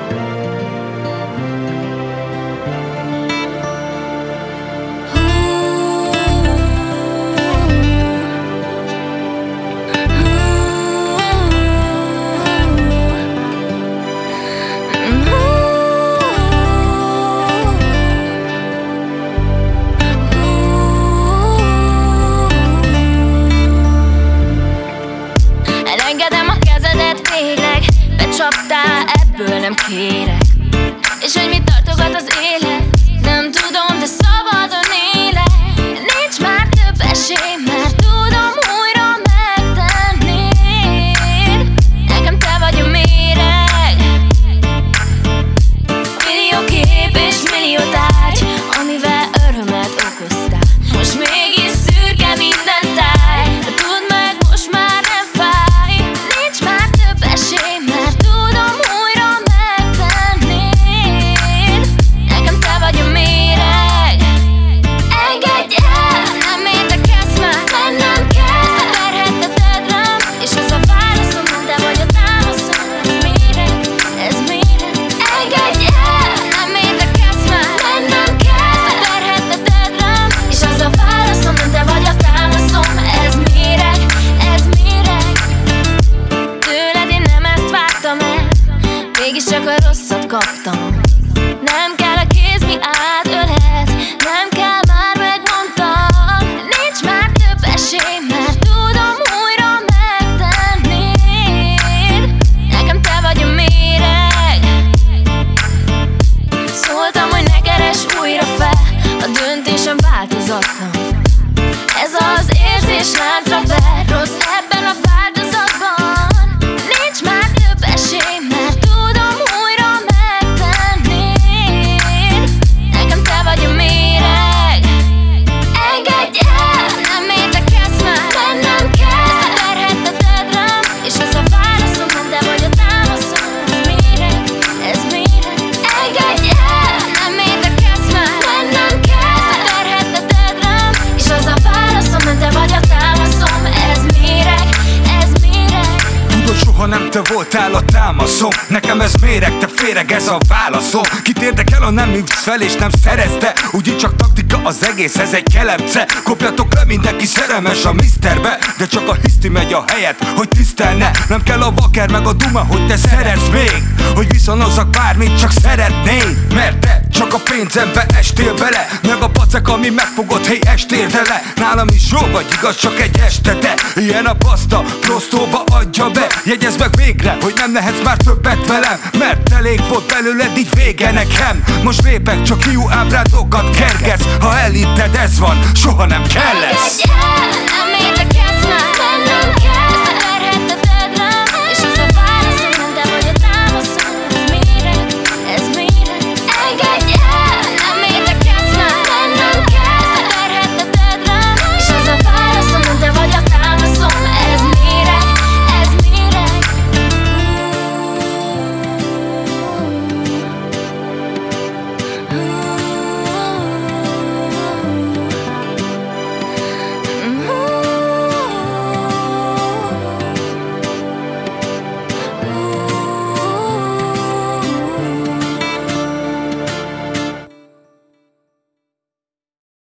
Elengedem a kezedet végleg, becsaptál, ebből nem kérek. És hogy mit tartogat az élet, nem tudom, de szabadon élek. Nincs már több esély, mert tudom újra megtennéd. Nekem te vagy a méreg. Millió kép és millió tárgy, amivel örömet okoztál. Most mégis szürke minden táj, de tudd meg, most már nem fáj. Nincs már több esély, mert tudom újra megtennéd. Nekem te vagy a méreg. Engedj el, nem érdekelsz már, mennem kell. Verhetteted rám, és az a válaszom, te vagy a támaszom. Ez méreg, ez méreg. Engedj el, nem érdekelsz már, mennem kell. Verhetteted rám, és az a válaszom, te vagy a támaszom. Ez méreg, ez méreg. Tőled én nem ezt vártam el, mégis csak a rosszat kaptam. Nem kell a kéz, mi átölhet, nem kell, már megmondtam. Nincs már több esély, mert tudom újra megtennéd. Nekem te vagy a méreg. Szóltam, hogy ne keresd újra fel, a döntésem változatlan. Ez az érzés láncra ver, rossz ebben a változatban. Nincs már több esély, mert tudom újra megtennéd. Nekem te vagy a méreg. Engedj el, nem érdekelsz már, mennem kell. Verhetteted rám, és az a válaszom, te vagy a támaszom. Ez méreg, ez méreg. Engedj el, nem érdekelsz már, mennem kell. Verhetteted rám, és az a válaszom, te vagy a támaszom. Ez méreg, ez méreg. Tudod, soha nem te voltál a támaszom. Nekem ez méreg, te féreg, ez a válaszom. Kit érdekel, ha nem hívsz fel és nem szerezte? Úgyhogy csak taktika az egész, ez egy kelepce. Kopjatok le, mindenki szerelmes a miszterbe, de csak a hiszti megy a helyet, hogy tisztelne. Nem kell a vaker meg a duma, hogy te szeretsz még, hogy viszonozzak bármit, csak szeretnéd. Mert te csak a pénzembe estél bele, meg a pacek, ami megfogott, hey, estél vele. Nálam is jó vagy, igaz, csak egy este, de ilyen a paszta, prostóba adja be. Jegyezd meg végre, hogy nem lehetsz már többet velem, mert elég volt belőled, így vége nekem. Most lépek, csak hiú ábrándókat kergetsz. Ha elhitted, ez van, soha nem kell lesz. Engedj el, nem érdekelsz már, mennem kell.